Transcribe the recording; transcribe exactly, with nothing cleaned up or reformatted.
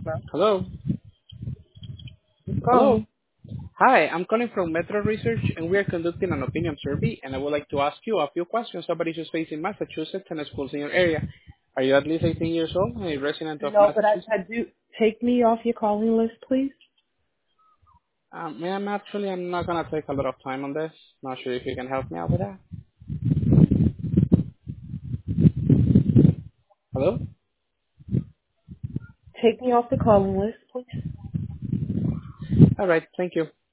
Hello? Who's Hello? calling? Hi, I'm calling from Metro Research, and we are conducting an opinion survey, and I would like to ask you a few questions about issues facing Massachusetts and schools in your area. Are you at least eighteen years old and a resident of No, but I, Massachusetts? I do take me off your calling list, please. Um, ma'am, actually, I'm not going to take a lot of time on this. Not sure if you can help me out with that. Hello? Take me off the calling list, please. All right, thank you.